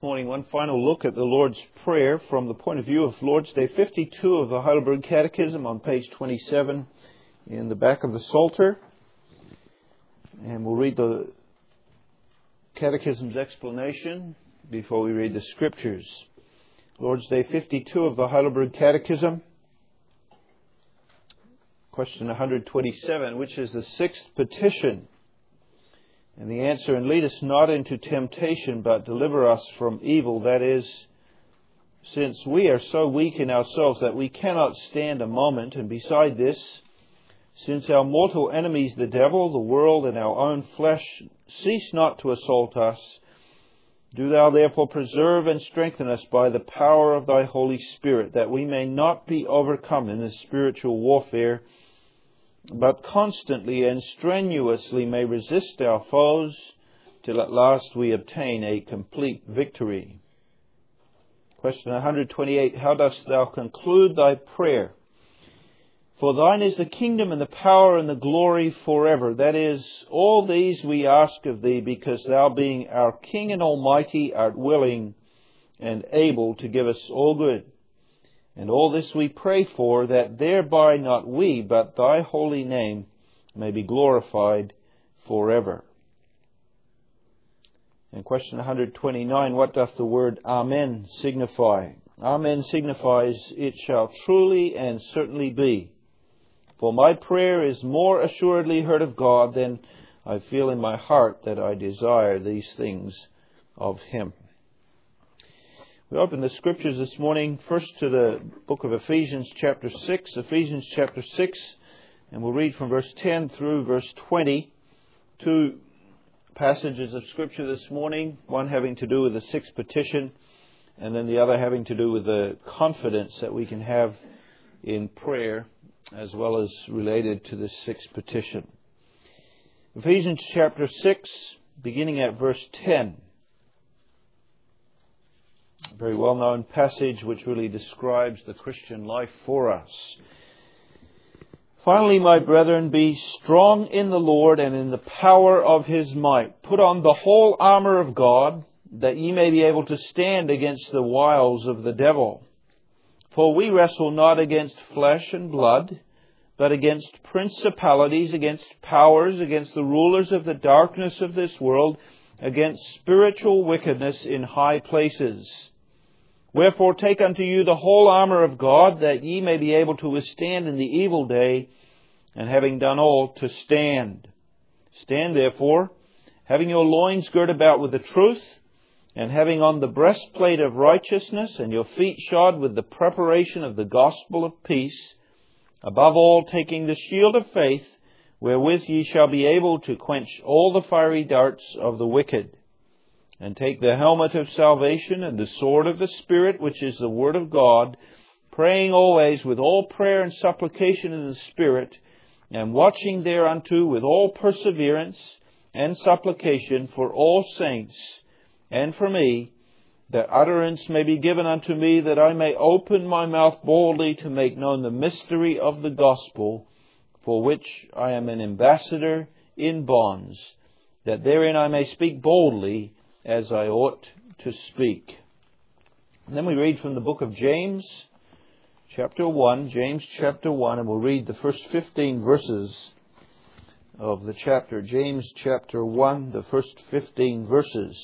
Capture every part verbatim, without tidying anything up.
Morning, one final look at the Lord's Prayer from the point of view of Lord's Day fifty-two of the Heidelberg Catechism on page twenty-seven in the back of the Psalter. And we'll read the Catechism's explanation before we read the Scriptures. Lord's Day fifty-two of the Heidelberg Catechism, question one hundred twenty-seven, which is the sixth petition. And the answer, and lead us not into temptation, but deliver us from evil. That is, since we are so weak in ourselves that we cannot stand a moment, and beside this, since our mortal enemies, the devil, the world, and our own flesh, cease not to assault us, do Thou therefore preserve and strengthen us by the power of Thy Holy Spirit, that we may not be overcome in this spiritual warfare, but constantly and strenuously may resist our foes, till at last we obtain a complete victory. Question one hundred twenty-eight. How dost Thou conclude Thy prayer? For Thine is the kingdom and the power and the glory forever. That is, all these we ask of Thee, because Thou, being our King and Almighty, art willing and able to give us all good. And all this we pray for, that thereby not we, but Thy holy name may be glorified forever. And question one hundred twenty-nine, what doth the word Amen signify? Amen signifies, it shall truly and certainly be. For my prayer is more assuredly heard of God than I feel in my heart that I desire these things of Him. We open the Scriptures this morning first to the book of Ephesians chapter six, Ephesians chapter six, and we'll read from verse ten through verse twenty. Two passages of Scripture this morning, one having to do with the sixth petition, and then the other having to do with the confidence that we can have in prayer, as well as related to this sixth petition. Ephesians chapter six, beginning at verse ten. A very well-known passage which really describes the Christian life for us. Finally, my brethren, be strong in the Lord and in the power of His might. Put on the whole armour of God, that ye may be able to stand against the wiles of the devil. For we wrestle not against flesh and blood, but against principalities, against powers, against the rulers of the darkness of this world, against spiritual wickedness in high places. Wherefore take unto you the whole armour of God, that ye may be able to withstand in the evil day, and having done all, to stand. Stand therefore, having your loins girt about with the truth, and having on the breastplate of righteousness, and your feet shod with the preparation of the gospel of peace, above all taking the shield of faith, wherewith ye shall be able to quench all the fiery darts of the wicked. And take the helmet of salvation and the sword of the Spirit, which is the Word of God, praying always with all prayer and supplication in the Spirit, and watching thereunto with all perseverance and supplication for all saints, and for me, that utterance may be given unto me, that I may open my mouth boldly to make known the mystery of the gospel, for which I am an ambassador in bonds, that therein I may speak boldly as I ought to speak. And then we read from the book of James, chapter one, James chapter one, and we'll read the first fifteen verses of the chapter. James chapter one, the first fifteen verses.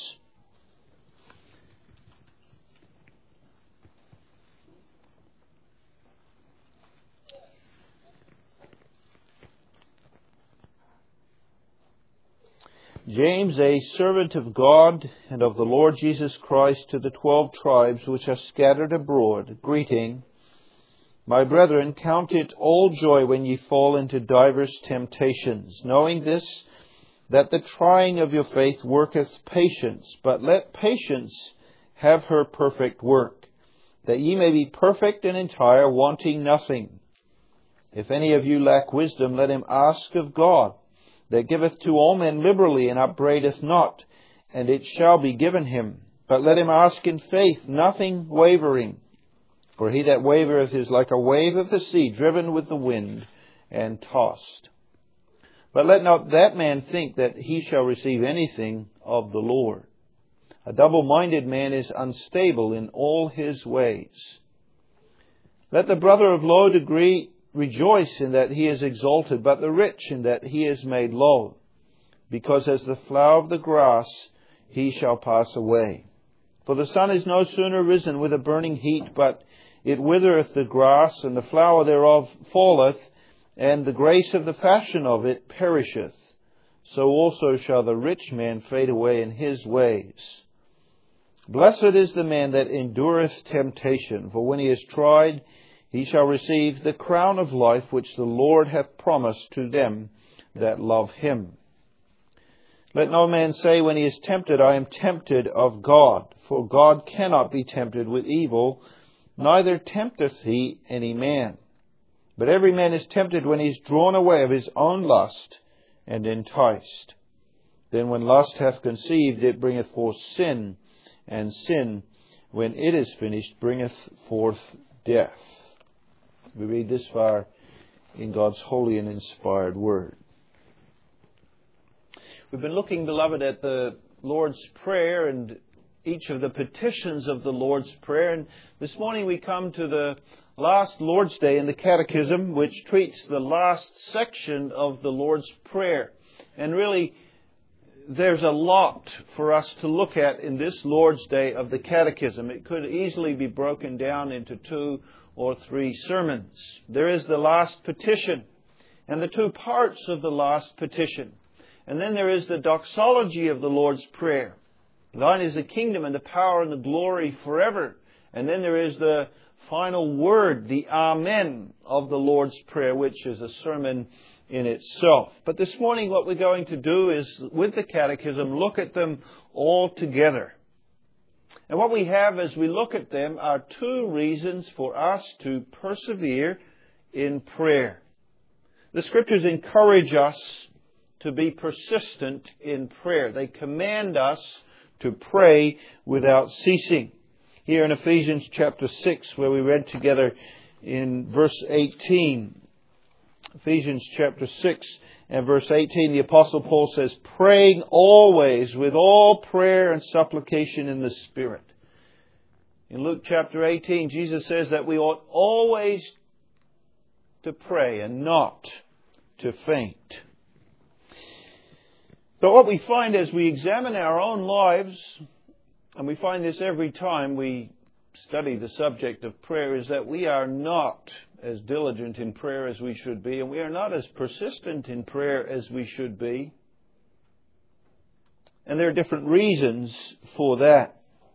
James, a servant of God and of the Lord Jesus Christ, to the twelve tribes which are scattered abroad, greeting. My brethren, count it all joy when ye fall into divers temptations, knowing this, that the trying of your faith worketh patience. But let patience have her perfect work, that ye may be perfect and entire, wanting nothing. If any of you lack wisdom, let him ask of God, that giveth to all men liberally, and upbraideth not, and it shall be given him. But let him ask in faith, nothing wavering. For he that wavereth is like a wave of the sea, driven with the wind and tossed. But let not that man think that he shall receive anything of the Lord. A double-minded man is unstable in all his ways. Let the brother of low degree rejoice in that he is exalted, but the rich in that he is made low. Because as the flower of the grass, he shall pass away. For the sun is no sooner risen with a burning heat, but it withereth the grass, and the flower thereof falleth, and the grace of the fashion of it perisheth. So also shall the rich man fade away in his ways. Blessed is the man that endureth temptation, for when he is tried, he shall receive the crown of life which the Lord hath promised to them that love him. Let no man say when he is tempted, I am tempted of God. For God cannot be tempted with evil, neither tempteth he any man. But every man is tempted when he is drawn away of his own lust, and enticed. Then when lust hath conceived, it bringeth forth sin, and sin, when it is finished, bringeth forth death. We read this far in God's holy and inspired Word. We've been looking, beloved, at the Lord's Prayer and each of the petitions of the Lord's Prayer. And this morning we come to the last Lord's Day in the Catechism, which treats the last section of the Lord's Prayer. And really, there's a lot for us to look at in this Lord's Day of the Catechism. It could easily be broken down into two or three sermons. There is the last petition and the two parts of the last petition. And then there is the doxology of the Lord's Prayer. Thine is the kingdom and the power and the glory forever. And then there is the final word, the Amen of the Lord's Prayer, which is a sermon in itself. But this morning what we're going to do is, with the Catechism, look at them all together. And what we have as we look at them are two reasons for us to persevere in prayer. The Scriptures encourage us to be persistent in prayer. They command us to pray without ceasing. Here in Ephesians chapter six, where we read together in verse eighteen, Ephesians chapter six and verse eighteen, the Apostle Paul says, praying always with all prayer and supplication in the Spirit. In Luke chapter eighteen, Jesus says that we ought always to pray and not to faint. But what we find as we examine our own lives, and we find this every time we study the subject of prayer, is that we are not as diligent in prayer as we should be, and we are not as persistent in prayer as we should be. And there are different reasons for that.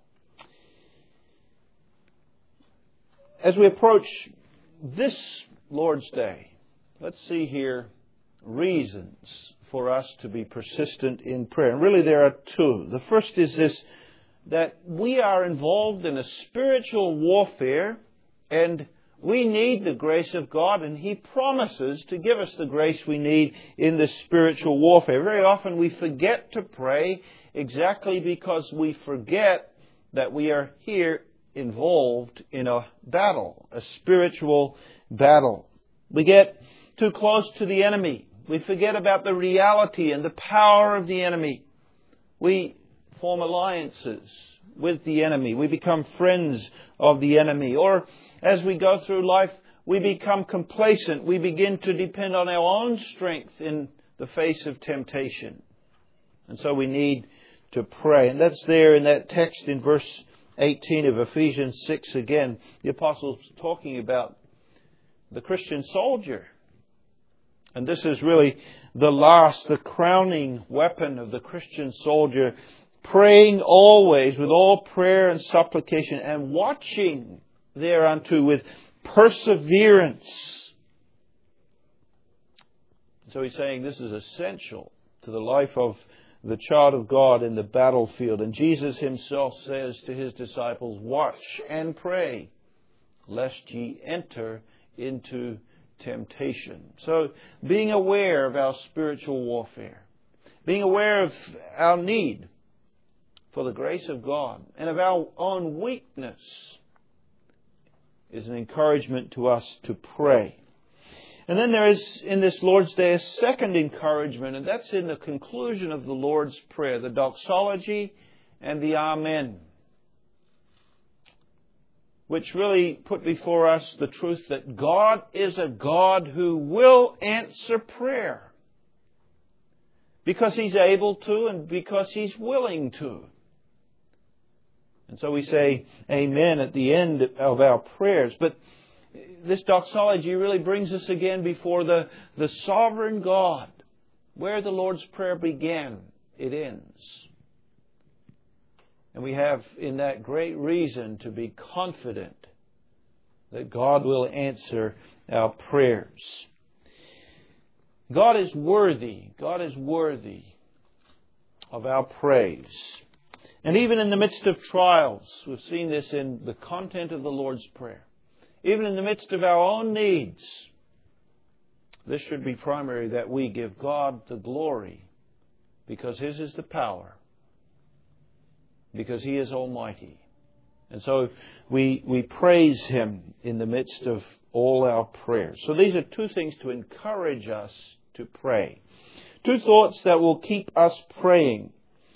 As we approach this Lord's Day, let's see here reasons for us to be persistent in prayer. And really there are two. The first is this, that we are involved in a spiritual warfare, and we need the grace of God, and He promises to give us the grace we need in this spiritual warfare. Very often we forget to pray exactly because we forget that we are here involved in a battle, a spiritual battle. We get too close to the enemy. We forget about the reality and the power of the enemy. We form alliances with the enemy. We become friends of the enemy. Or as we go through life, we become complacent. We begin to depend on our own strength in the face of temptation. And so we need to pray. And that's there in that text in verse eighteen of Ephesians six again. The Apostle's talking about the Christian soldier. And this is really the last, the crowning weapon of the Christian soldier, praying always with all prayer and supplication, and watching thereunto with perseverance. So he's saying this is essential to the life of the child of God in the battlefield. And Jesus Himself says to His disciples, watch and pray, lest ye enter into temptation. So being aware of our spiritual warfare, being aware of our need for the grace of God and of our own weakness, is an encouragement to us to pray. And then there is in this Lord's Day a second encouragement, and that's in the conclusion of the Lord's Prayer, the doxology and the Amen, which really put before us the truth that God is a God who will answer prayer because He's able to and because He's willing to. And so we say Amen at the end of our prayers. But this doxology really brings us again before the, the sovereign God. Where the Lord's Prayer began, it ends. And we have in that great reason to be confident that God will answer our prayers. God is worthy. God is worthy of our praise. And even in the midst of trials, we've seen this in the content of the Lord's Prayer. Even in the midst of our own needs, this should be primary, that we give God the glory because His is the power, because He is almighty. And so we we praise Him in the midst of all our prayers. So these are two things to encourage us to pray. Two thoughts that will keep us praying.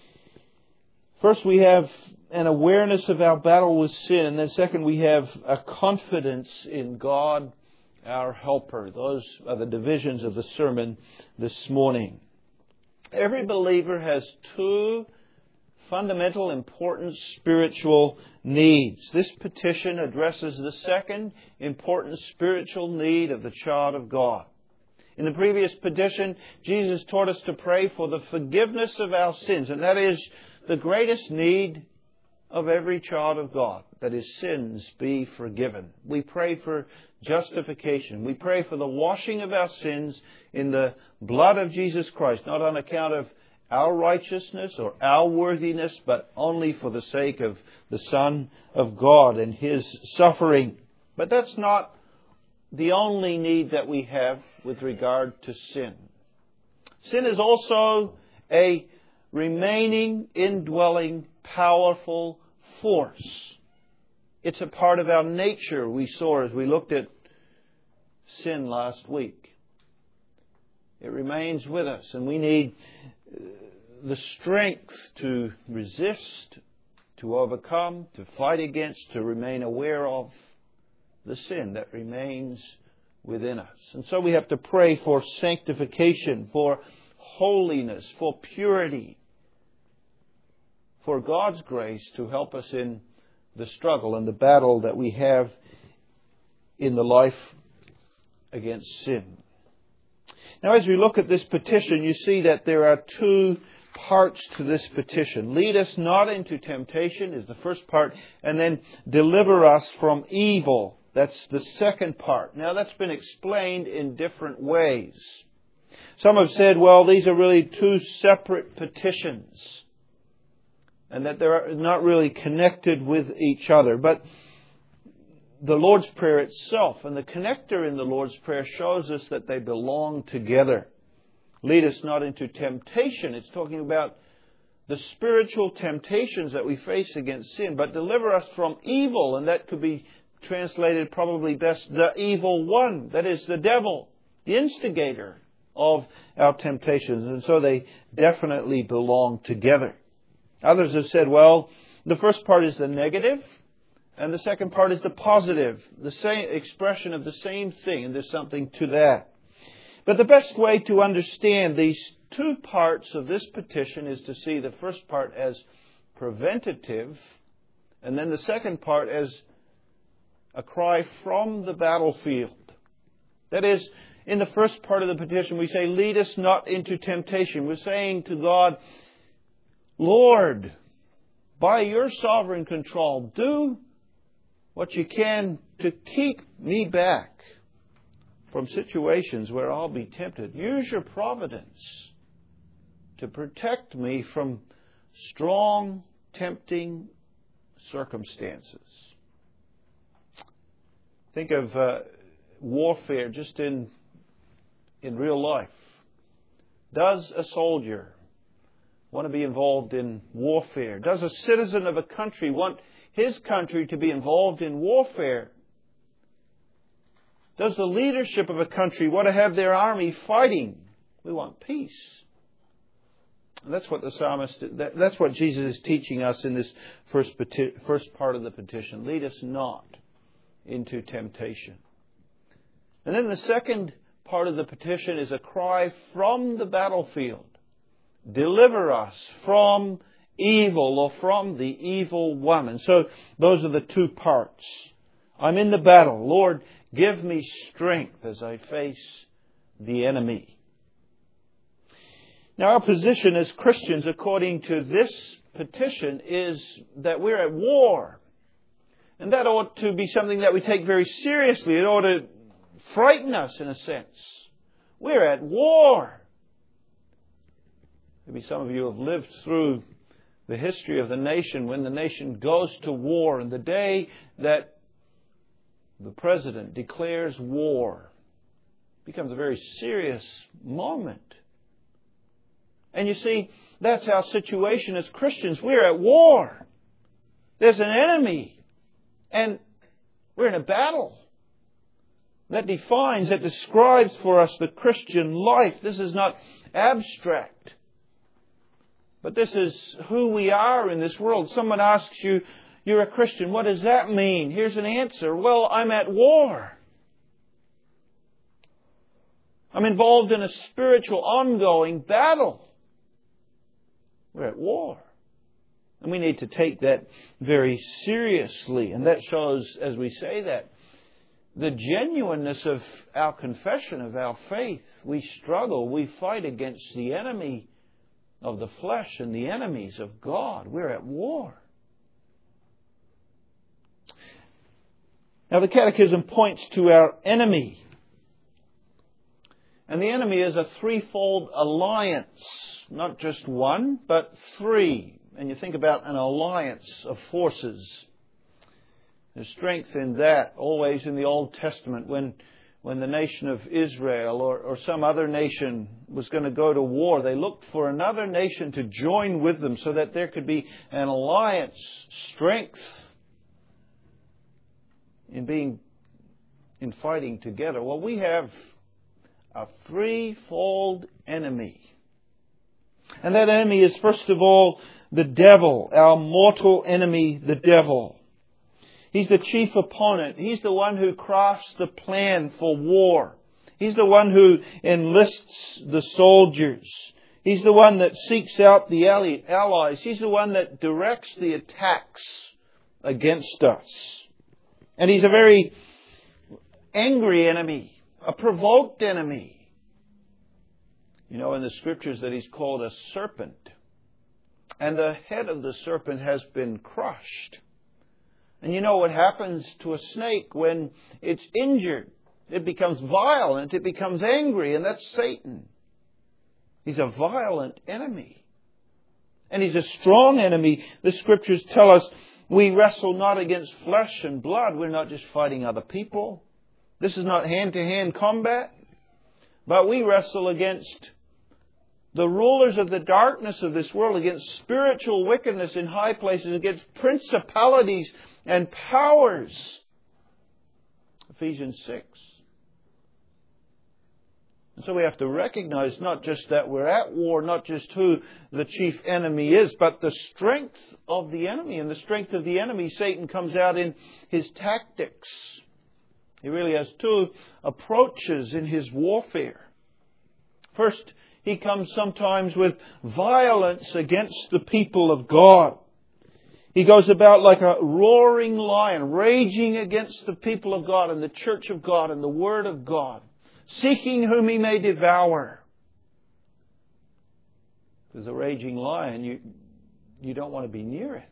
First, we have an awareness of our battle with sin. And then second, we have a confidence in God, our helper. Those are the divisions of the sermon this morning. Every believer has two fundamental, important spiritual needs. This petition addresses the second important spiritual need of the child of God. In the previous petition, Jesus taught us to pray for the forgiveness of our sins, and that is the greatest need of every child of God, that his sins be forgiven. We pray for justification. We pray for the washing of our sins in the blood of Jesus Christ, not on account of our righteousness or our worthiness, but only for the sake of the Son of God and His suffering. But that's not the only need that we have with regard to sin. Sin is also a remaining, indwelling, powerful force. It's a part of our nature, we saw as we looked at sin last week. It remains with us, and we need the strength to resist, to overcome, to fight against, to remain aware of the sin that remains within us. And so we have to pray for sanctification, for holiness, for purity, for God's grace to help us in the struggle and the battle that we have in the life against sin. Now, as we look at this petition, you see that there are two parts to this petition. Lead us not into temptation is the first part, and then deliver us from evil. That's the second part. Now, that's been explained in different ways. Some have said, well, these are really two separate petitions, and that they're not really connected with each other. But the Lord's Prayer itself and the connector in the Lord's Prayer shows us that they belong together. Lead us not into temptation. It's talking about the spiritual temptations that we face against sin, but deliver us from evil. And that could be translated probably best, the evil one. That is the devil, the instigator of our temptations. And so they definitely belong together. Others have said, well, the first part is the negative, and the second part is the positive, the same expression of the same thing, and there's something to that. But the best way to understand these two parts of this petition is to see the first part as preventative, and then the second part as a cry from the battlefield. That is, in the first part of the petition, we say, lead us not into temptation. We're saying to God, Lord, by your sovereign control, do what you can to keep me back from situations where I'll be tempted. Use your providence to protect me from strong, tempting circumstances. Think of uh, warfare just in in real life. Does a soldier want to be involved in warfare? Does a citizen of a country want his country to be involved in warfare? Does the leadership of a country want to have their army fighting? We want peace. And that's what the psalmist, that, that's what Jesus is teaching us in this first, peti- first part of the petition. Lead us not into temptation. And then the second part of the petition is a cry from the battlefield. Deliver us from evil, or from the evil one. And so those are the two parts. I'm in the battle. Lord, give me strength as I face the enemy. Now, our position as Christians, according to this petition, is that we're at war. And that ought to be something that we take very seriously. It ought to frighten us, in a sense. We're at war. Maybe some of you have lived through the history of the nation when the nation goes to war, and the day that the president declares war becomes a very serious moment. And you see, that's our situation as Christians. We're at war. There's an enemy. And we're in a battle. That defines, that describes for us the Christian life. This is not abstract. But this is who we are in this world. Someone asks you, you're a Christian. What does that mean? Here's an answer. Well, I'm at war. I'm involved in a spiritual ongoing battle. We're at war. And we need to take that very seriously. And that shows, as we say that, the genuineness of our confession, of our faith. We struggle, we fight against the enemy of the flesh and the enemies of God. We're at war. Now the Catechism points to our enemy. And the enemy is a threefold alliance. Not just one, but three. And you think about an alliance of forces. There's strength in that always in the Old Testament when when the nation of Israel or, or some other nation was going to go to war. They looked for another nation to join with them so that there could be an alliance, strength in being in fighting together. Well, we have a threefold enemy. And that enemy is, first of all, the devil, our mortal enemy, the devil. He's the chief opponent. He's the one who crafts the plan for war. He's the one who enlists the soldiers. He's the one that seeks out the allies. He's the one that directs the attacks against us. And he's a very angry enemy, a provoked enemy. You know in the Scriptures that he's called a serpent. And the head of the serpent has been crushed. And you know what happens to a snake when it's injured? It becomes violent, it becomes angry, and that's Satan. He's a violent enemy. And he's a strong enemy. The Scriptures tell us we wrestle not against flesh and blood. We're not just fighting other people. This is not hand-to-hand combat. But we wrestle against the rulers of the darkness of this world, against spiritual wickedness in high places, against principalities and powers. Ephesians six. And so we have to recognize not just that we're at war, not just who the chief enemy is, but the strength of the enemy. And the strength of the enemy, Satan comes out in his tactics. He really has two approaches in his warfare. First, he comes sometimes with violence against the people of God. He goes about like a roaring lion, raging against the people of God and the church of God and the Word of God, seeking whom he may devour. As a raging lion, you, you don't want to be near it.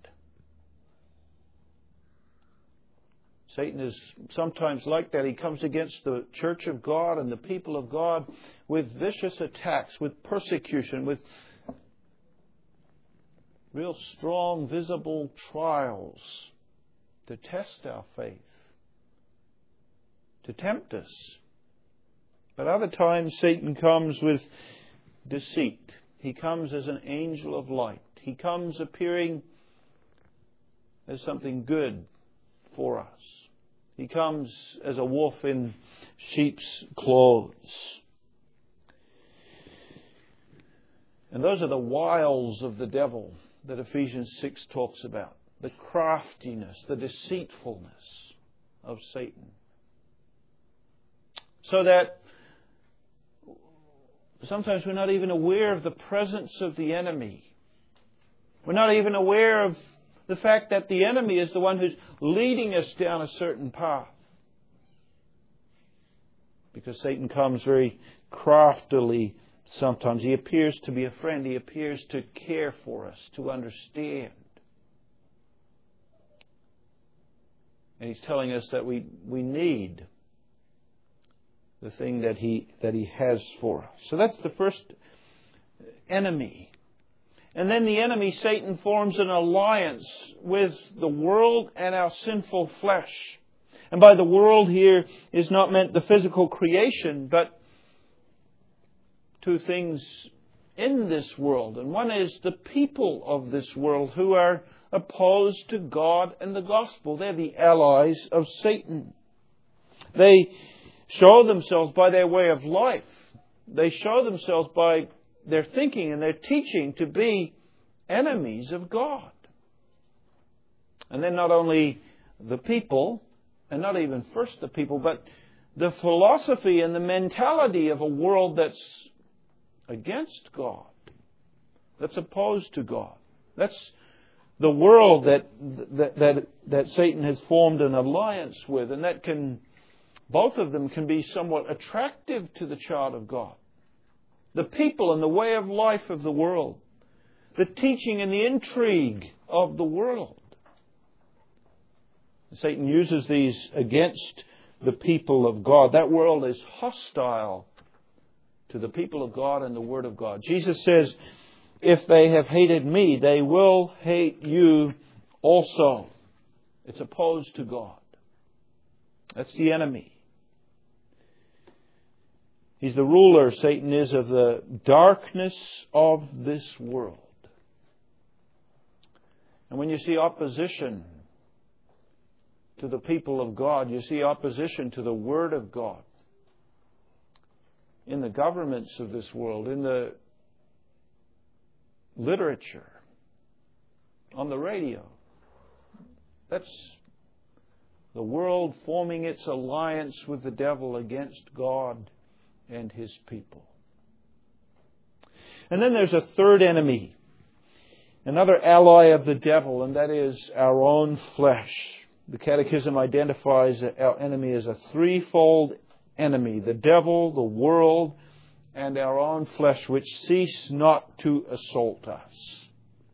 Satan is sometimes like that. He comes against the church of God and the people of God with vicious attacks, with persecution, with real strong, visible trials to test our faith, to tempt us. But other times Satan comes with deceit. He comes as an angel of light. He comes appearing as something good for us. He comes as a wolf in sheep's clothes. And those are the wiles of the devil that Ephesians six talks about. The craftiness, the deceitfulness of Satan. So that sometimes we're not even aware of the presence of the enemy. We're not even aware of the fact that the enemy is the one who's leading us down a certain path. Because Satan comes very craftily sometimes. He appears to be a friend. He appears to care for us, to understand. And he's telling us that we, we need the thing that he that he has for us. So that's the first enemy. And then the enemy, Satan, forms an alliance with the world and our sinful flesh. And by the world here is not meant the physical creation, but two things in this world. And one is the people of this world who are opposed to God and the gospel. They're the allies of Satan. They show themselves by their way of life. They show themselves by their thinking and their teaching to be enemies of God. And then not only the people, and not even first the people, but the philosophy and the mentality of a world that's against God, that's opposed to God. That's the world that that that, that Satan has formed an alliance with, and that can, both of them can be somewhat attractive to the child of God. The people and the way of life of the world, the teaching and the intrigue of the world. Satan uses these against the people of God. That world is hostile to the people of God and the Word of God. Jesus says, if they have hated me, they will hate you also. It's opposed to God. That's the enemy. He's the ruler, Satan is, of the darkness of this world. And when you see opposition to the people of God, you see opposition to the Word of God in the governments of this world, in the literature, on the radio. That's the world forming its alliance with the devil against God and His people. And then there's a third enemy, another ally of the devil, and that is our own flesh. The Catechism identifies our enemy as a threefold enemy: the devil, the world, and our own flesh, which cease not to assault us.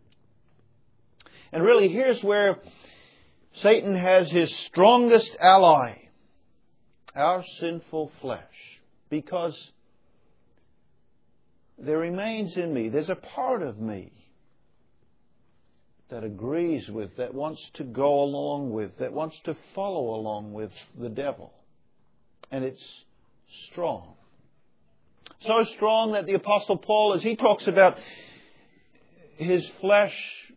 And really, here's where Satan has his strongest ally, our sinful flesh. Because there remains in me, there's a part of me that agrees with, that wants to go along with, that wants to follow along with the devil. And it's strong. So strong that the Apostle Paul, as he talks about his flesh,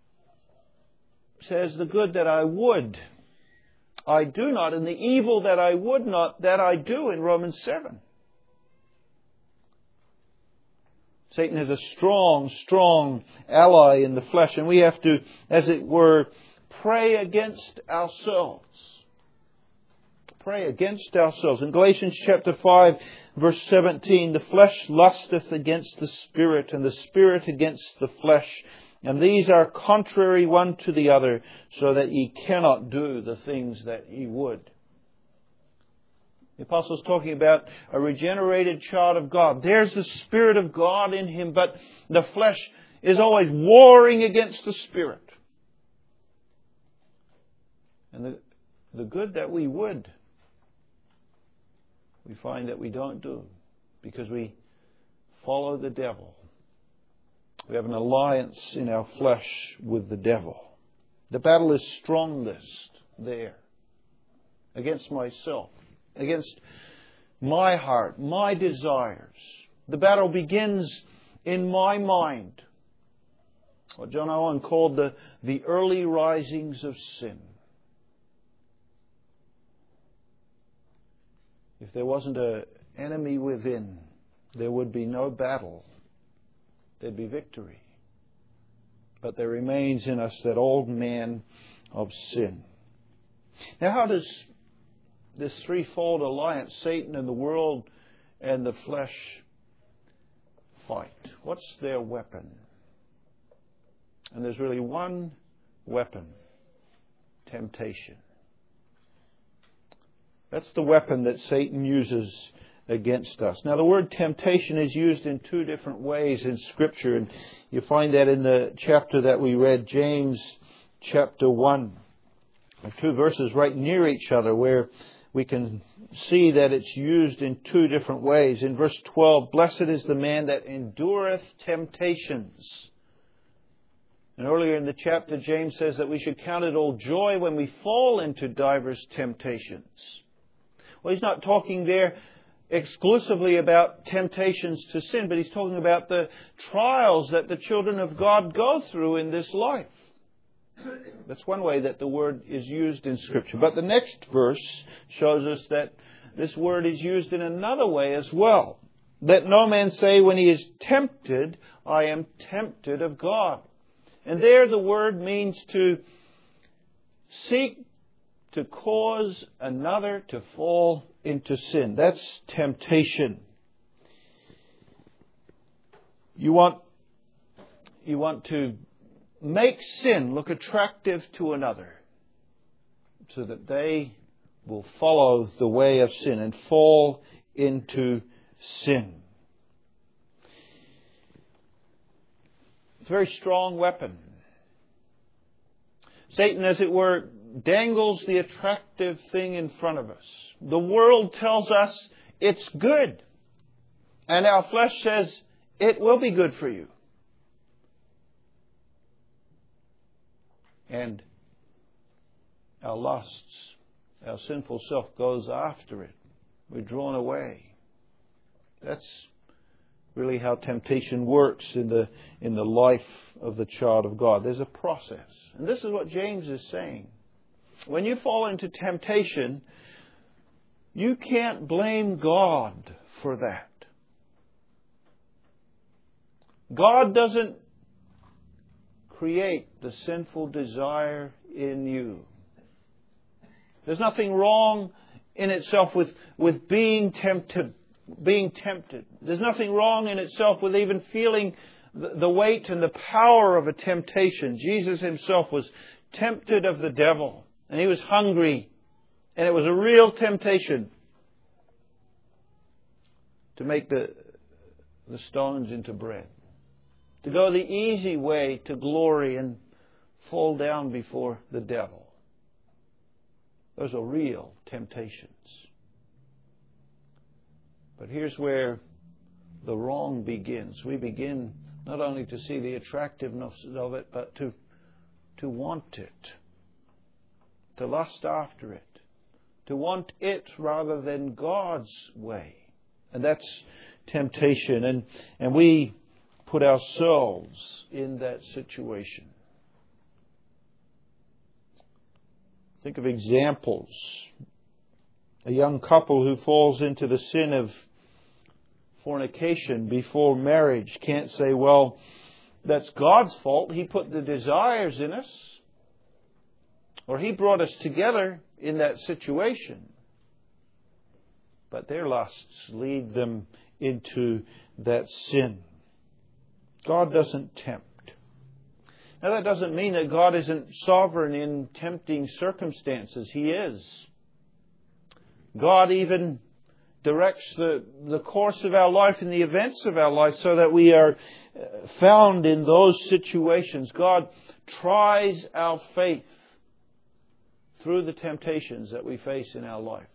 says, the good that I would, I do not, and the evil that I would not, that I do, in Romans seven. Satan is a strong, strong ally in the flesh, and we have to, as it were, pray against ourselves. Pray against ourselves. In Galatians chapter five, verse seventeen, the flesh lusteth against the Spirit, and the Spirit against the flesh. And these are contrary one to the other, so that ye cannot do the things that ye would. The Apostle is talking about a regenerated child of God. There's the Spirit of God in him, but the flesh is always warring against the Spirit. And the, the good that we would, we find that we don't do, because we follow the devil. We have an alliance in our flesh with the devil. The battle is strongest there, against myself, against my heart, my desires. The battle begins in my mind. What John Owen called the, the early risings of sin. If there wasn't an enemy within, there would be no battle. there'd be victory. But there remains in us that old man of sin. Now, how does this threefold alliance, Satan and the world and the flesh, fight? What's their weapon? And there's really one weapon: temptation. That's the weapon that Satan uses against us. Now, the word temptation is used in two different ways in Scripture, and you find that in the chapter that we read, James chapter one. Two verses right near each other where we can see that it's used in two different ways. In verse twelve, blessed is the man that endureth temptations. And earlier in the chapter, James says that we should count it all joy when we fall into divers temptations. Well, he's not talking there exclusively about temptations to sin, but he's talking about the trials that the children of God go through in this life. That's one way that the word is used in Scripture. But the next verse shows us that this word is used in another way as well. Let no man say when he is tempted, I am tempted of God. And there the word means to seek to cause another to fall into sin. That's temptation. You want, you want to make sin look attractive to another so that they will follow the way of sin and fall into sin. It's a very strong weapon. Satan, as it were, dangles the attractive thing in front of us. The world tells us it's good. And our flesh says it will be good for you. And our lusts, our sinful self goes after it. We're drawn away. That's really how temptation works in the in the life of the child of God. There's a process. And this is what James is saying. When you fall into temptation, you can't blame God for that. God doesn't create the sinful desire in you. There's nothing wrong in itself with, with being tempted. Being tempted. There's nothing wrong in itself with even feeling the, the weight and the power of a temptation. Jesus himself was tempted of the devil, and he was hungry, and it was a real temptation to make the, the stones into bread, to go the easy way to glory and fall down before the devil. Those are real temptations. But here's where the wrong begins. We begin not only to see the attractiveness of it, but to, to want it, to lust after it, to want it rather than God's way. And that's temptation. And, and we put ourselves in that situation. Think of examples. A young couple who falls into the sin of fornication before marriage can't say, well, that's God's fault. He put the desires in us. Or He brought us together in that situation. But their lusts lead them into that sin. God doesn't tempt. Now that doesn't mean that God isn't sovereign in tempting circumstances. He is. God even directs the, the course of our life and the events of our life so that we are found in those situations. God tries our faith through the temptations that we face in our life.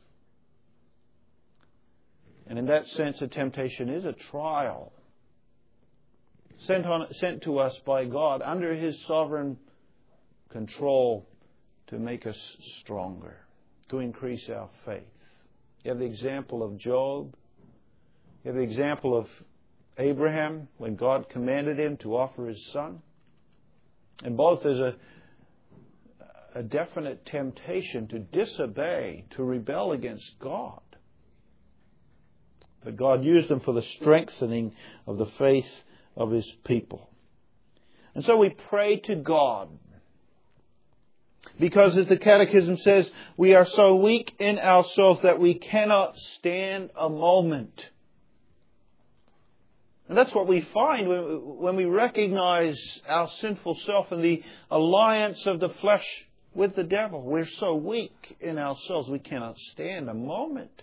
And in that sense, a temptation is a trial sent on, sent to us by God under His sovereign control to make us stronger, to increase our faith. You have the example of Job. You have the example of Abraham when God commanded him to offer his son. And both is a, a definite temptation to disobey, to rebel against God. But God used them for the strengthening of the faith of His people. And so we pray to God. Because as the Catechism says, we are so weak in ourselves that we cannot stand a moment. And that's what we find when we recognize our sinful self and the alliance of the flesh with the devil. We're so weak in ourselves we cannot stand a moment.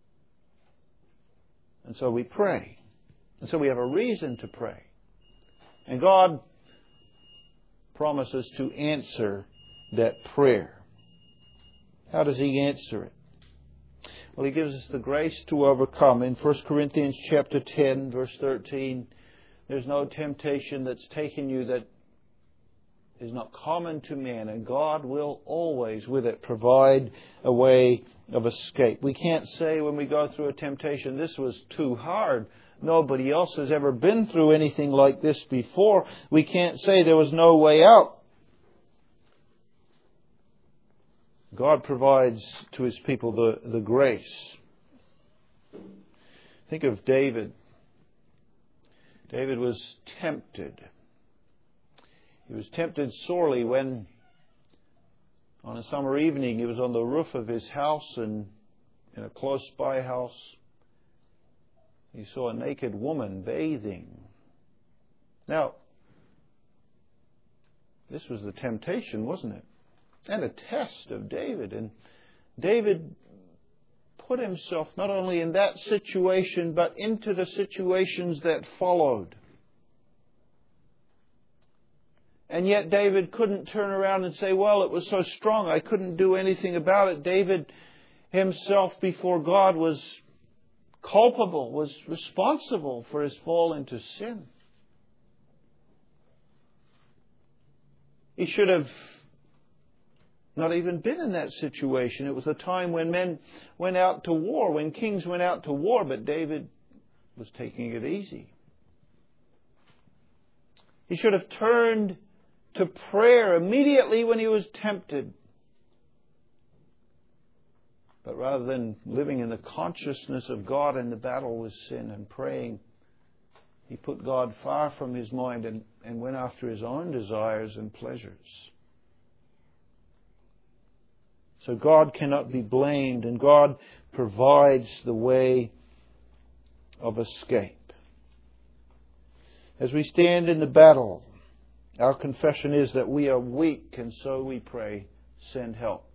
And so we pray. And so we have a reason to pray. And God promises to answer that prayer. How does He answer it? Well, He gives us the grace to overcome. In First Corinthians chapter ten, verse thirteen, there's no temptation that's taken you that is not common to man, and God will always with it provide a way of escape. We can't say when we go through a temptation, this was too hard. Nobody else has ever been through anything like this before. We can't say there was no way out. God provides to His people the, the grace. Think of David. David was tempted. He was tempted sorely when, on a summer evening, he was on the roof of his house, and in a close-by house, he saw a naked woman bathing. Now, this was the temptation, wasn't it? And a test of David. And David put himself not only in that situation, but into the situations that followed. And yet David couldn't turn around and say, well, it was so strong, I couldn't do anything about it. David himself before God was culpable, was responsible for his fall into sin. He should have not even been in that situation. It was a time when men went out to war, when kings went out to war, but David was taking it easy. He should have turned to prayer immediately when he was tempted. But rather than living in the consciousness of God in the battle with sin and praying, he put God far from his mind and, and went after his own desires and pleasures. So God cannot be blamed, and God provides the way of escape. As we stand in the battle, our confession is that we are weak, and so we pray, send help.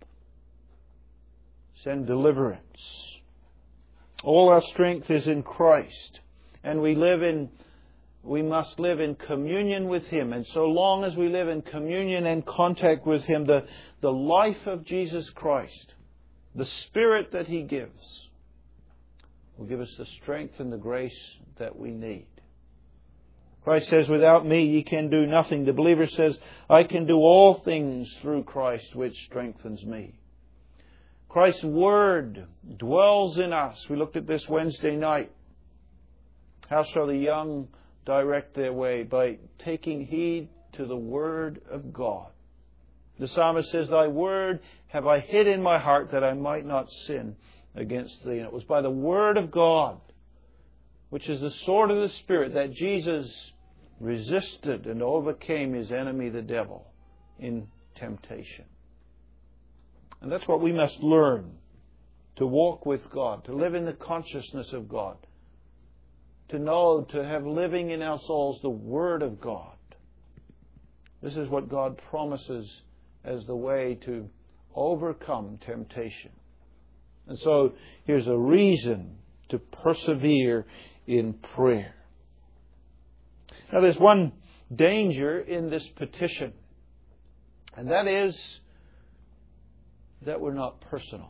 Send deliverance. All our strength is in Christ, and we live in We must live in communion with Him. And so long as we live in communion and contact with Him, the, the life of Jesus Christ, the Spirit that He gives, will give us the strength and the grace that we need. Christ says, without me ye can do nothing. The believer says, I can do all things through Christ which strengthens me. Christ's Word dwells in us. We looked at this Wednesday night. How shall the young direct their way? By taking heed to the Word of God. The psalmist says, Thy Word have I hid in my heart that I might not sin against Thee. And it was by the Word of God, which is the sword of the Spirit, that Jesus resisted and overcame His enemy, the devil, in temptation. And that's what we must learn, to walk with God, to live in the consciousness of God. To know, to have living in our souls the Word of God. This is what God promises as the way to overcome temptation. And so here's a reason to persevere in prayer. Now there's one danger in this petition, and that is that we're not personal.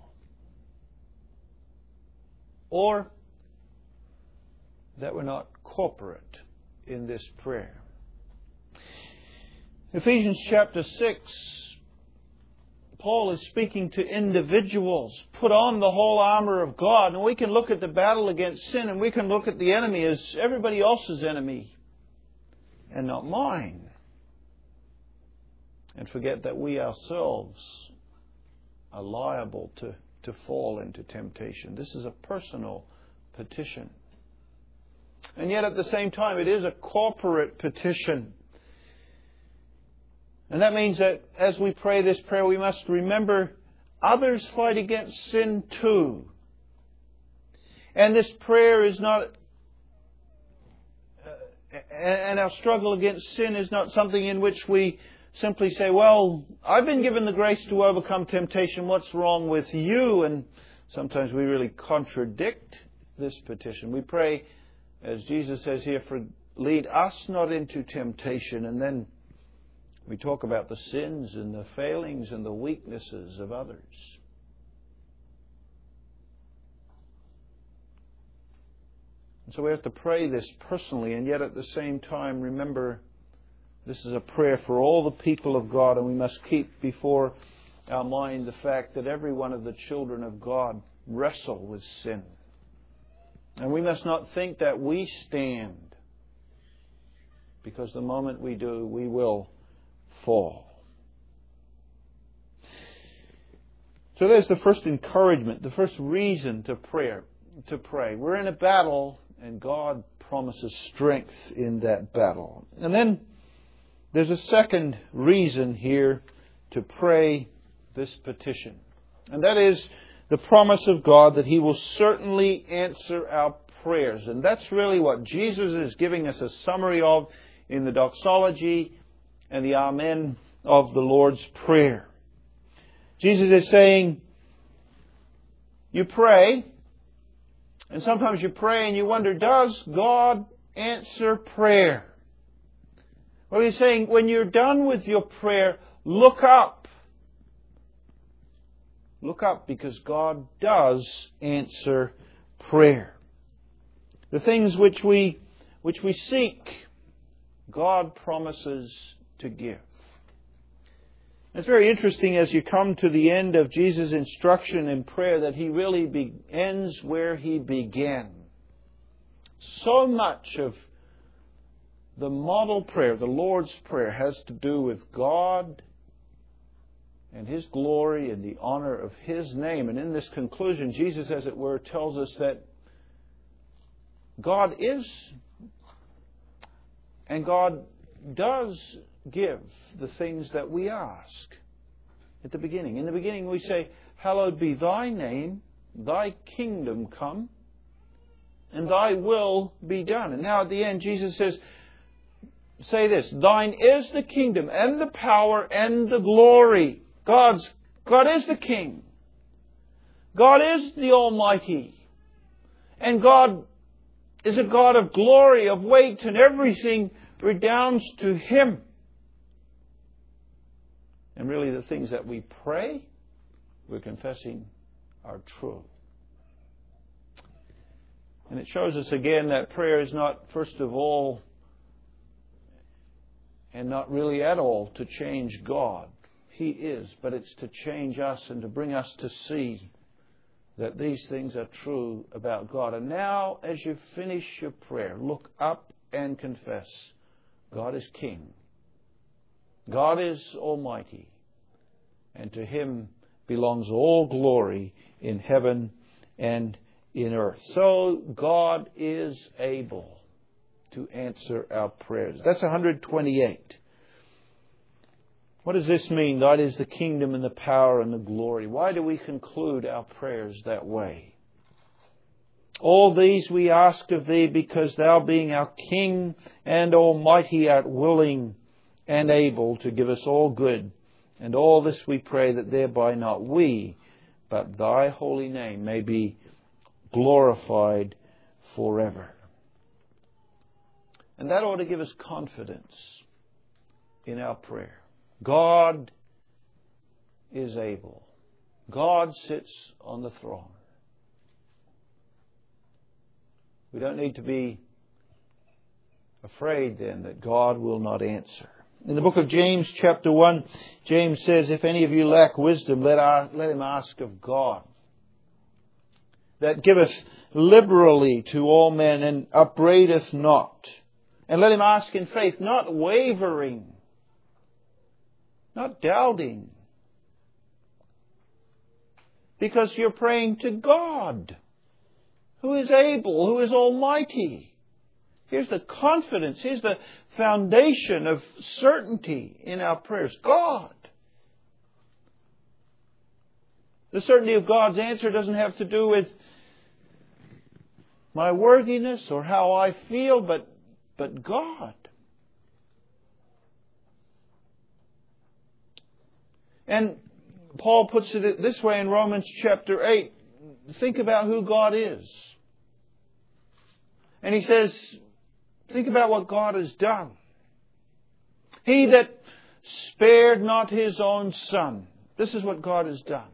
Or that we're not corporate in this prayer. Ephesians chapter six, Paul is speaking to individuals. Put on the whole armor of God. And we can look at the battle against sin, and we can look at the enemy as everybody else's enemy and not mine. And forget that we ourselves are liable to, to fall into temptation. This is a personal petition. And yet at the same time, it is a corporate petition. And that means that as we pray this prayer, we must remember others fight against sin too. And this prayer is not, uh, and our struggle against sin is not something in which we simply say, well, I've been given the grace to overcome temptation. What's wrong with you? And sometimes we really contradict this petition. We pray, as Jesus says here, for lead us not into temptation. And then we talk about the sins and the failings and the weaknesses of others. And so we have to pray this personally, and yet at the same time remember this is a prayer for all the people of God, and we must keep before our mind the fact that every one of the children of God wrestle with sin. And we must not think that we stand, because the moment we do, we will fall. So there's the first encouragement, the first reason to prayer, to pray. We're in a battle, and God promises strength in that battle. And then there's a second reason here to pray this petition. And that is the promise of God that He will certainly answer our prayers. And that's really what Jesus is giving us a summary of in the doxology and the Amen of the Lord's Prayer. Jesus is saying, you pray, and sometimes you pray and you wonder, does God answer prayer? Well, He's saying, when you're done with your prayer, look up. Look up, because God does answer prayer. The things which we which we seek, God promises to give. It's very interesting as you come to the end of Jesus' instruction in prayer that He really be, ends where He began. So much of the model prayer, the Lord's Prayer, has to do with God and His glory and the honor of His name. And in this conclusion, Jesus, as it were, tells us that God is and God does give the things that we ask at the beginning. In the beginning we say, hallowed be Thy name, Thy kingdom come, and Thy will be done. And now at the end Jesus says, say this, Thine is the kingdom and the power and the glory. God's, God is the King. God is the Almighty. And God is a God of glory, of weight, and everything redounds to Him. And really the things that we pray, we're confessing are true. And it shows us again that prayer is not, first of all, and not really at all, to change God. He is, but it's to change us and to bring us to see that these things are true about God. And now, as you finish your prayer, look up and confess, God is King. God is Almighty. And to Him belongs all glory in heaven and in earth. So God is able to answer our prayers. That's one hundred twenty-eight. What does this mean? God is the kingdom and the power and the glory. Why do we conclude our prayers that way? All these we ask of Thee, because Thou, being our King and Almighty, art willing and able to give us all good. And all this we pray, that thereby not we, but Thy holy name may be glorified forever. And that ought to give us confidence in our prayer. God is able. God sits on the throne. We don't need to be afraid then that God will not answer. In the book of James chapter one, James says, if any of you lack wisdom, let, our, let him ask of God, that giveth liberally to all men and upbraideth not. And let him ask in faith, not wavering, not doubting. Because you're praying to God, who is able, who is almighty. Here's the confidence. Here's the foundation of certainty in our prayers. God. The certainty of God's answer doesn't have to do with my worthiness or how I feel, but, but God. And Paul puts it this way in Romans chapter eight. Think about who God is. And he says, think about what God has done. He that spared not His own Son. This is what God has done.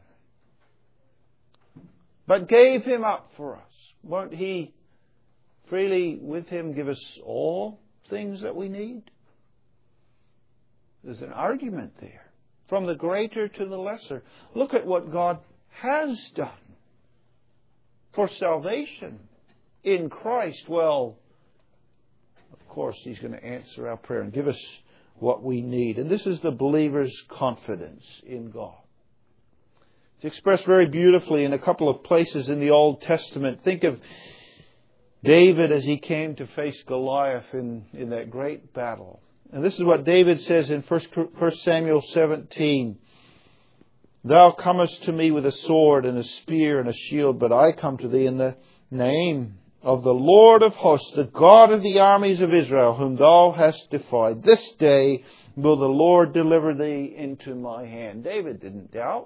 But gave Him up for us. Won't He freely with Him give us all things that we need? There's an argument there. From the greater to the lesser. Look at what God has done for salvation in Christ. Well, of course, He's going to answer our prayer and give us what we need. And this is the believer's confidence in God. It's expressed very beautifully in a couple of places in the Old Testament. Think of David as he came to face Goliath in, in that great battle. And this is what David says in First Samuel seventeen. Thou comest to me with a sword and a spear and a shield, but I come to thee in the name of the Lord of hosts, the God of the armies of Israel, whom thou hast defied. This day will the Lord deliver thee into my hand. David didn't doubt.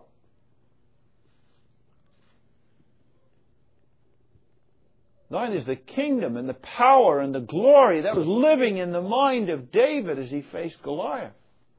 Thine is the kingdom and the power and the glory that was living in the mind of David as he faced Goliath.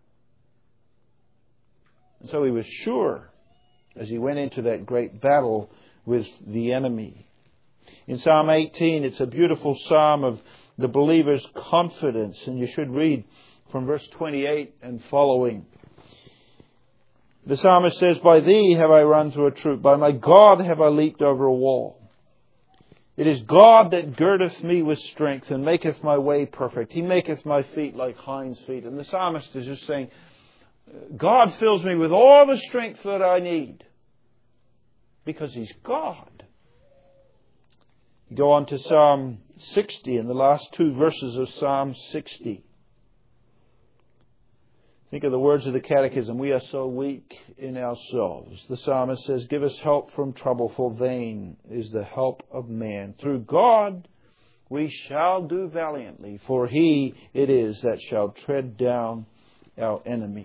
And so he was sure as he went into that great battle with the enemy. In Psalm eighteen, it's a beautiful psalm of the believer's confidence, and you should read from verse twenty-eight and following. The psalmist says, By thee have I run through a troop, by my God have I leaped over a wall. It is God that girdeth me with strength and maketh my way perfect. He maketh my feet like hinds' feet. And the psalmist is just saying, God fills me with all the strength that I need. Because He's God. You go on to Psalm sixty and the last two verses of Psalm sixty. Think of the words of the Catechism. We are so weak in ourselves. The psalmist says, Give us help from trouble, for vain is the help of man. Through God we shall do valiantly, for He it is that shall tread down our enemies.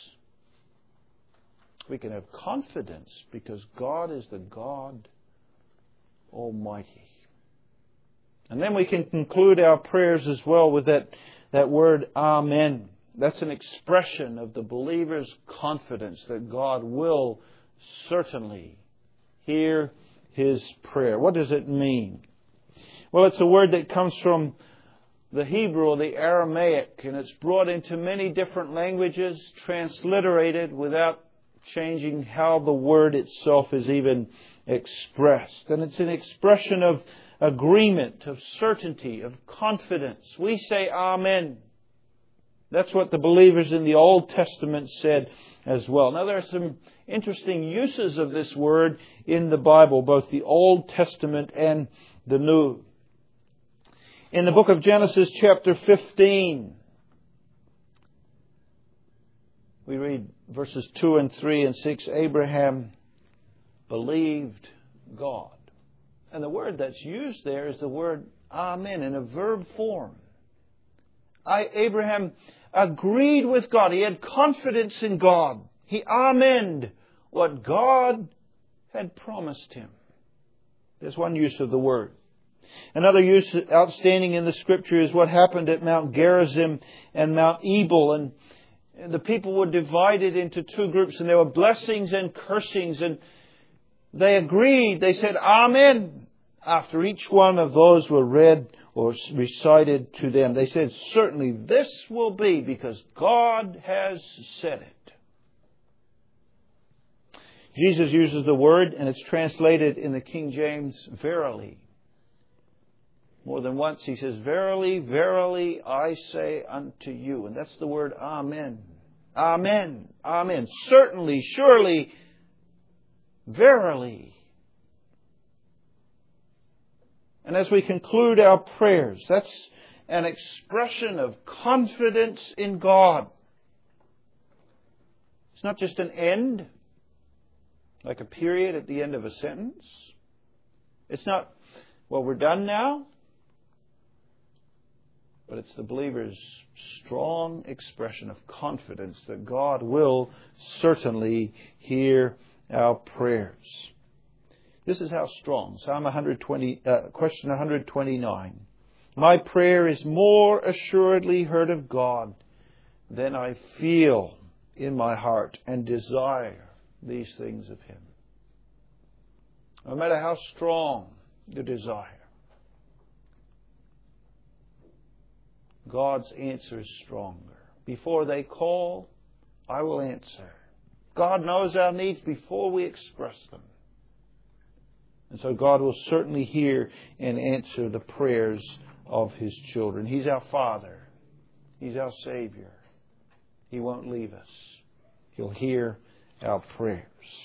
We can have confidence because God is the God Almighty. And then we can conclude our prayers as well with that, that word Amen. That's an expression of the believer's confidence that God will certainly hear his prayer. What does it mean? Well, it's a word that comes from the Hebrew or the Aramaic, and it's brought into many different languages, transliterated without changing how the word itself is even expressed. And it's an expression of agreement, of certainty, of confidence. We say Amen. That's what the believers in the Old Testament said as well. Now, there are some interesting uses of this word in the Bible, both the Old Testament and the New. In the book of Genesis chapter fifteen, we read verses two and three and six. Abraham believed God. And the word that's used there is the word Amen in a verb form. I, Abraham agreed with God. He had confidence in God. He amened what God had promised him. There's one use of the word. Another use outstanding in the Scripture is what happened at Mount Gerizim and Mount Ebal. And the people were divided into two groups, and there were blessings and cursings. And they agreed. They said, Amen. After each one of those were read or recited to them, they said, certainly this will be because God has said it. Jesus uses the word, and it's translated in the King James, verily. More than once he says, verily, verily, I say unto you. And that's the word Amen. Amen. Amen. Certainly, surely, verily. And as we conclude our prayers, that's an expression of confidence in God. It's not just an end, like a period at the end of a sentence. It's not, well, we're done now. But it's the believer's strong expression of confidence that God will certainly hear our prayers. This is how strong. Psalm one twenty, uh, question one twenty-nine. My prayer is more assuredly heard of God than I feel in my heart and desire these things of Him. No matter how strong the desire, God's answer is stronger. Before they call, I will answer. God knows our needs before we express them. And so God will certainly hear and answer the prayers of His children. He's our Father. He's our Savior. He won't leave us. He'll hear our prayers.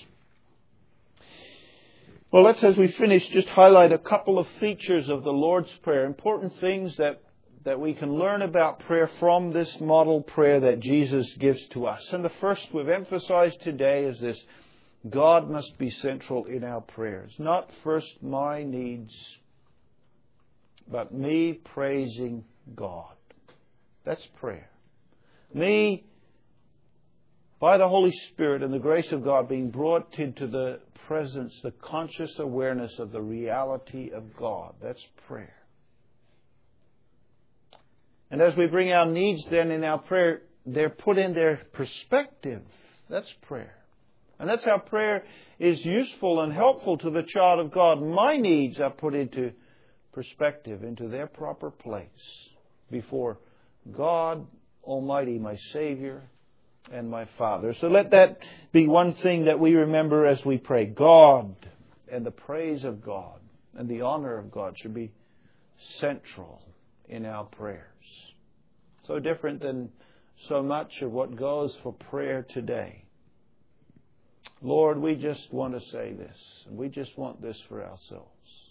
Well, let's, as we finish, just highlight a couple of features of the Lord's Prayer. Important things that that we can learn about prayer from this model prayer that Jesus gives to us. And the first we've emphasized today is this: God must be central in our prayers. Not first my needs, but me praising God. That's prayer. Me, by the Holy Spirit and the grace of God, being brought into the presence, the conscious awareness of the reality of God. That's prayer. And as we bring our needs then in our prayer, they're put in their perspective. That's prayer. And that's how prayer is useful and helpful to the child of God. My needs are put into perspective, into their proper place before God Almighty, my Savior and my Father. So let that be one thing that we remember as we pray. God and the praise of God and the honor of God should be central in our prayers. So different than so much of what goes for prayer today. Lord, we just want to say this, and we just want this for ourselves.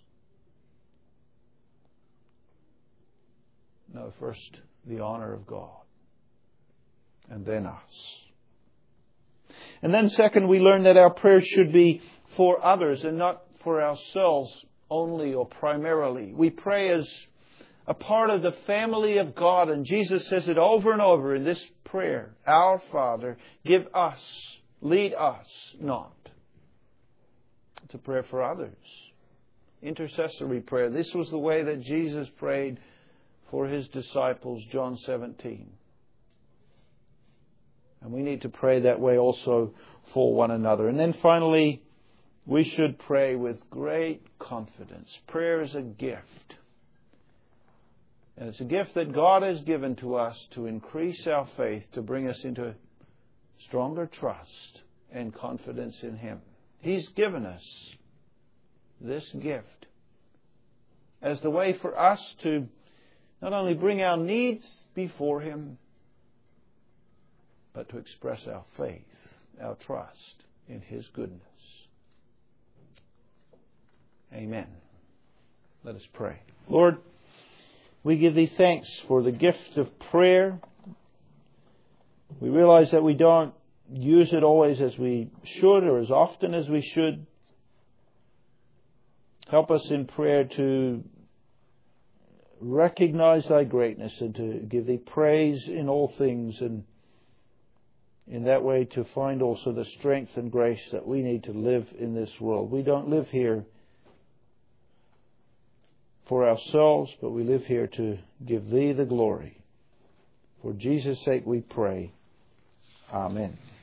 No, first the honor of God, and then us. And then second, we learn that our prayers should be for others and not for ourselves only or primarily. We pray as a part of the family of God. And Jesus says it over and over in this prayer. Our Father, give us, lead us not. It's a prayer for others. Intercessory prayer. This was the way that Jesus prayed for His disciples, John seventeen. And we need to pray that way also for one another. And then finally, we should pray with great confidence. Prayer is a gift. And it's a gift that God has given to us to increase our faith, to bring us into stronger trust and confidence in Him. He's given us this gift as the way for us to not only bring our needs before Him, but to express our faith, our trust in His goodness. Amen. Let us pray. Lord, we give Thee thanks for the gift of prayer. We realize that we don't use it always as we should or as often as we should. Help us in prayer to recognize Thy greatness and to give Thee praise in all things, and in that way to find also the strength and grace that we need to live in this world. We don't live here for ourselves, but we live here to give Thee the glory. For Jesus' sake we pray. Amen.